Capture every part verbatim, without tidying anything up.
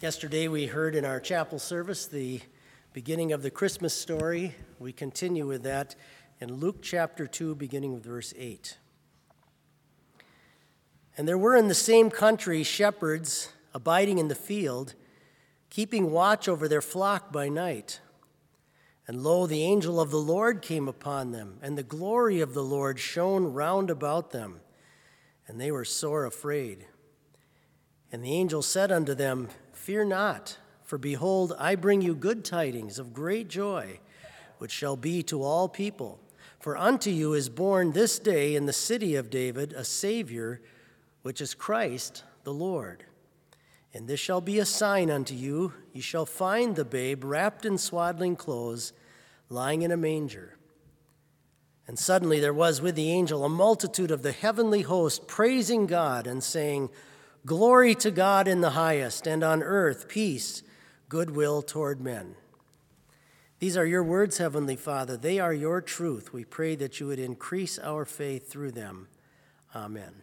Yesterday we heard in our chapel service the beginning of the Christmas story. We continue with that in Luke chapter two, beginning with verse eight. And there were in the same country shepherds abiding in the field, keeping watch over their flock by night. And lo, the angel of the Lord came upon them, and the glory of the Lord shone round about them, and they were sore afraid. And the angel said unto them, Fear not, for behold, I bring you good tidings of great joy, which shall be to all people. For unto you is born this day in the city of David a Savior, which is Christ the Lord. And this shall be a sign unto you, ye shall find the babe wrapped in swaddling clothes, lying in a manger. And suddenly there was with the angel a multitude of the heavenly host, praising God and saying, Glory to God in the highest, and on earth peace, goodwill toward men. These are your words, Heavenly Father. They are your truth. We pray that you would increase our faith through them. Amen.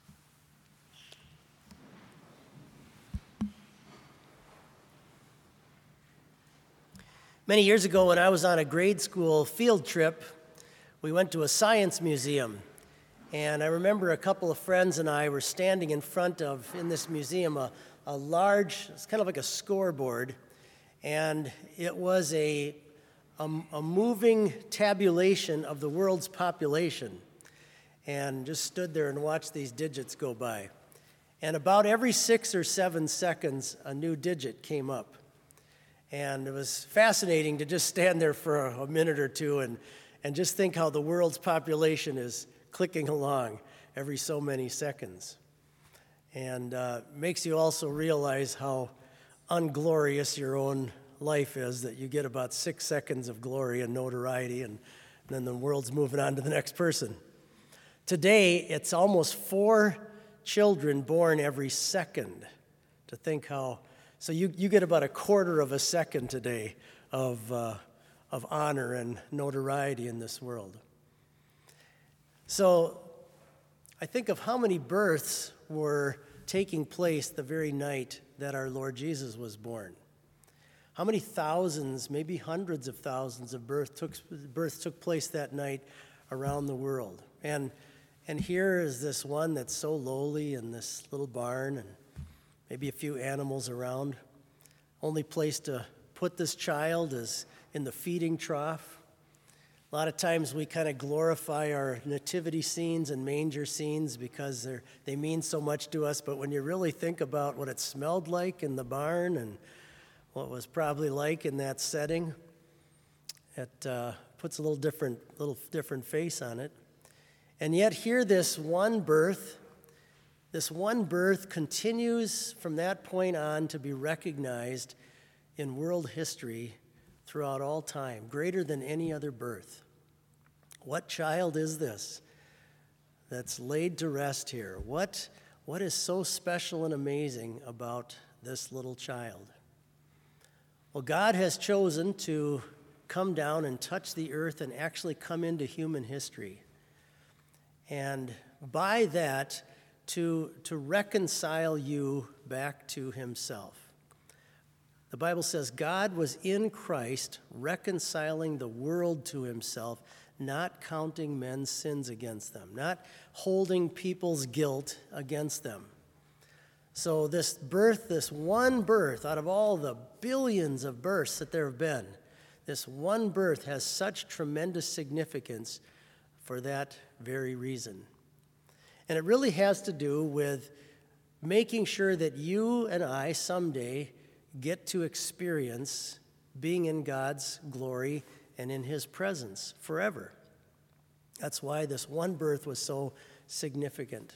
Many years ago, when I was on a grade school field trip, we went to a science museum. And I remember a couple of friends and I were standing in front of, in this museum, a, a large, it's kind of like a scoreboard, and it was a, a, a moving tabulation of the world's population, and just stood there and watched these digits go by. And about every six or seven seconds, a new digit came up. And it was fascinating to just stand there for a, a minute or two and, and just think how the world's population is clicking along every so many seconds. And uh, makes you also realize how unglorious your own life is, that you get about six seconds of glory and notoriety, and, and then the world's moving on to the next person. Today, it's almost four children born every second. To think how, so you, you get about a quarter of a second today of, uh, of honor and notoriety in this world. So I think of how many births were taking place the very night that our Lord Jesus was born. How many thousands, maybe hundreds of thousands of birth took, births took place that night around the world. And, and here is this one that's so lowly in this little barn and maybe a few animals around. Only place to put this child is in the feeding trough. A lot of times we kind of glorify our nativity scenes and manger scenes because they're, they mean so much to us, but when you really think about what it smelled like in the barn and what it was probably like in that setting, it uh, puts a little different, little different face on it. And yet here this one birth, this one birth continues from that point on to be recognized in world history throughout all time, greater than any other birth. What child is this that's laid to rest here? What, what is so special and amazing about this little child? Well, God has chosen to come down and touch the earth and actually come into human history. And by that, to, to reconcile you back to himself. The Bible says God was in Christ reconciling the world to himself, not counting men's sins against them, not holding people's guilt against them. So this birth, this one birth, out of all the billions of births that there have been, this one birth has such tremendous significance for that very reason. And it really has to do with making sure that you and I someday get to experience being in God's glory and in his presence forever. That's why this one birth was so significant.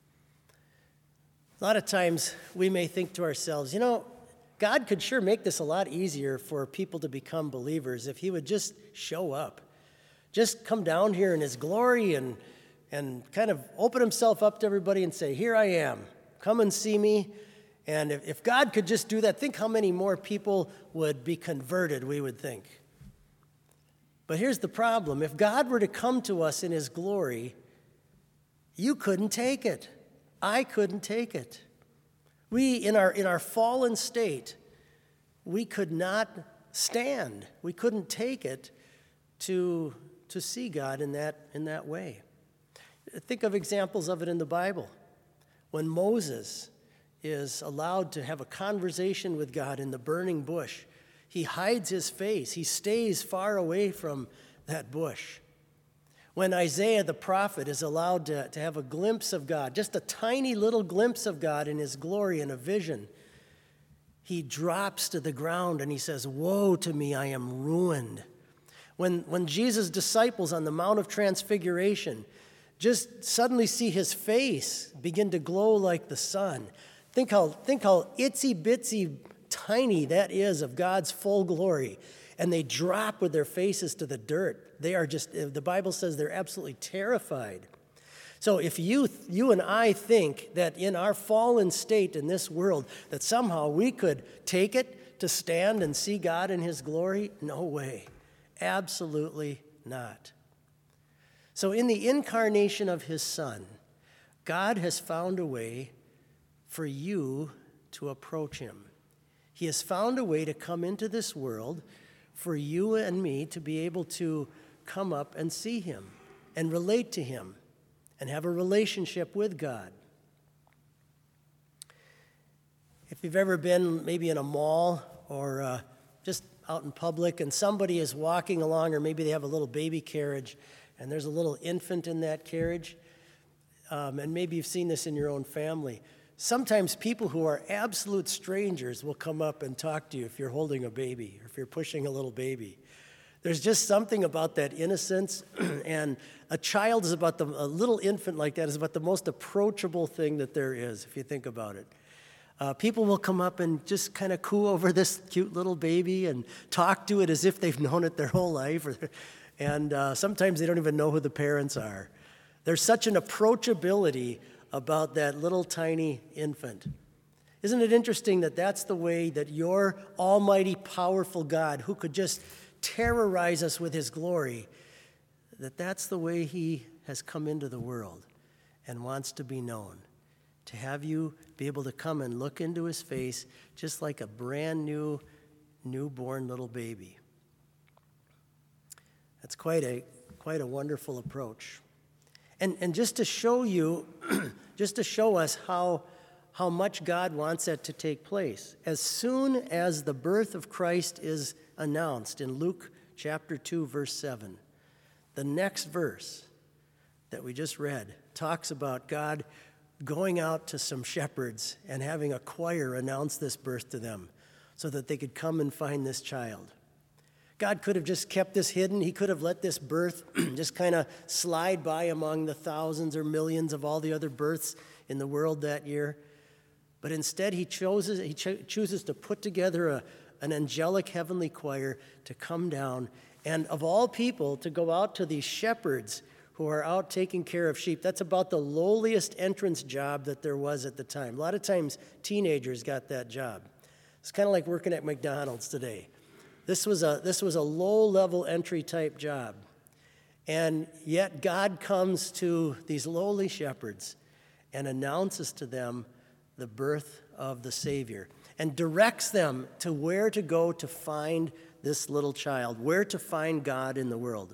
A lot of times we may think to ourselves, you know, God could sure make this a lot easier for people to become believers if he would just show up. Just come down here in his glory and, and kind of open himself up to everybody and say, here I am, come and see me. And if, if God could just do that, think how many more people would be converted, we would think. But here's the problem. If God were to come to us in his glory, you couldn't take it. I couldn't take it. We, in our, in our fallen state, we could not stand. We couldn't take it to, to see God in that, in that way. Think of examples of it in the Bible. When Moses is allowed to have a conversation with God in the burning bush, he hides his face. He stays far away from that bush. When Isaiah the prophet is allowed to, to have a glimpse of God, just a tiny little glimpse of God in his glory in a vision, he drops to the ground and he says, "Woe to me, I am ruined." When, when Jesus' disciples on the Mount of Transfiguration just suddenly see his face begin to glow like the sun, think how, think how itsy-bitsy tiny that is of God's full glory, and they drop with their faces to the dirt. They are just, the Bible says they're absolutely terrified. So if you, you and I think that in our fallen state in this world, that somehow we could take it to stand and see God in his glory, no way. Absolutely not. So in the incarnation of his Son, God has found a way for you to approach him. He has found a way to come into this world for you and me to be able to come up and see him and relate to him and have a relationship with God. If you've ever been maybe in a mall or uh, just out in public and somebody is walking along, or maybe they have a little baby carriage and there's a little infant in that carriage, um, and maybe you've seen this in your own family. Sometimes people who are absolute strangers will come up and talk to you if you're holding a baby or if you're pushing a little baby. There's just something about that innocence, and a child is about the, a little infant like that is about the most approachable thing that there is, if you think about it. Uh, people will come up and just kind of coo over this cute little baby and talk to it as if they've known it their whole life, or, and uh, sometimes they don't even know who the parents are. There's such an approachability about that little tiny infant. Isn't it interesting that that's the way that your almighty, powerful God, who could just terrorize us with his glory, that that's the way he has come into the world and wants to be known, to have you be able to come and look into his face just like a brand new, newborn little baby. That's quite a, quite a wonderful approach. And, and just to show you, just to show us how, how much God wants that to take place, as soon as the birth of Christ is announced in Luke chapter two, verse seven, the next verse that we just read talks about God going out to some shepherds and having a choir announce this birth to them so that they could come and find this child. God could have just kept this hidden. He could have let this birth just kind of slide by among the thousands or millions of all the other births in the world that year. But instead, he chooses, he cho- chooses to put together a, an angelic heavenly choir to come down, and of all people, to go out to these shepherds who are out taking care of sheep. That's about the lowliest entrance job that there was at the time. A lot of times, teenagers got that job. It's kind of like working at McDonald's today. This was a this was a low-level entry type job. And yet God comes to these lowly shepherds and announces to them the birth of the Savior and directs them to where to go to find this little child, where to find God in the world.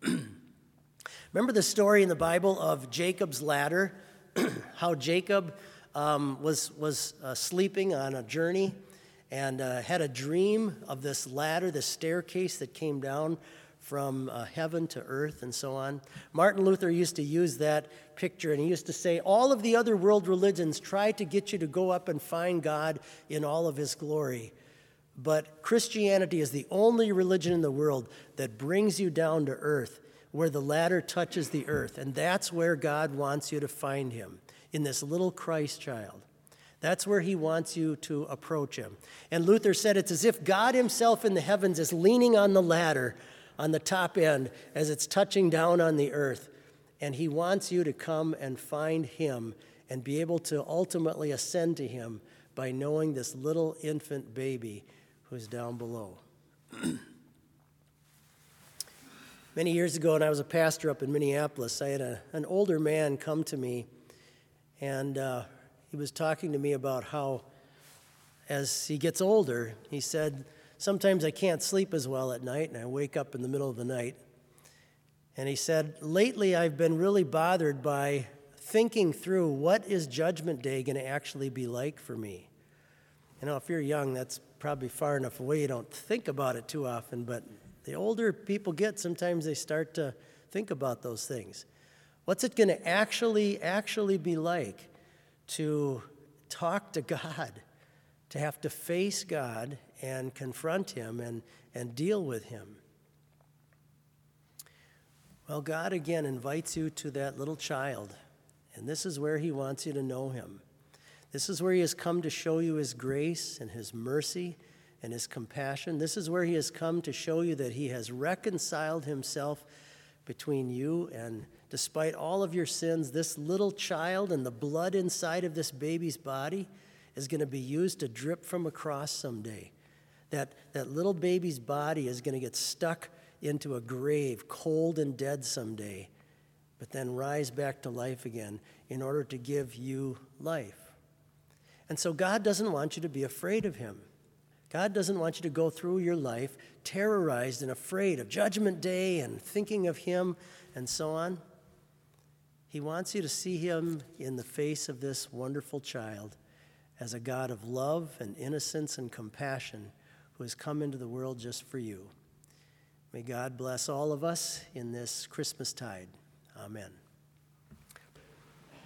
Remember the story in the Bible of Jacob's ladder, how Jacob um, was, was uh, sleeping on a journey and uh, had a dream of this ladder, this staircase that came down from uh, heaven to earth and so on. Martin Luther used to use that picture, and he used to say, all of the other world religions try to get you to go up and find God in all of his glory. But Christianity is the only religion in the world that brings you down to earth, where the ladder touches the earth. And that's where God wants you to find him, in this little Christ child. That's where he wants you to approach him. And Luther said it's as if God himself in the heavens is leaning on the ladder on the top end as it's touching down on the earth. And he wants you to come and find him and be able to ultimately ascend to him by knowing this little infant baby who's down below. Many years ago, when I was a pastor up in Minneapolis, I had a, an older man come to me, and uh, he was talking to me about how as he gets older, he said, sometimes I can't sleep as well at night, and I wake up in the middle of the night. And he said, lately I've been really bothered by thinking through what is Judgment Day going to actually be like for me. You know, if you're young, that's probably far enough away. You don't think about it too often, but the older people get, sometimes they start to think about those things. What's it going to actually, actually be like to talk to God, to have to face God and confront him and, and deal with him? Well, God again invites you to that little child, and this is where he wants you to know him. This is where he has come to show you his grace and his mercy and his compassion. This is where he has come to show you that he has reconciled himself between you, and despite all of your sins, this little child and the blood inside of this baby's body is going to be used to drip from a cross someday. That, that little baby's body is going to get stuck into a grave, cold and dead someday, but then rise back to life again in order to give you life. And so God doesn't want you to be afraid of him. God doesn't want you to go through your life terrorized and afraid of Judgment Day and thinking of him and so on. He wants you to see him in the face of this wonderful child as a God of love and innocence and compassion who has come into the world just for you. May God bless all of us in this Christmastide. Amen.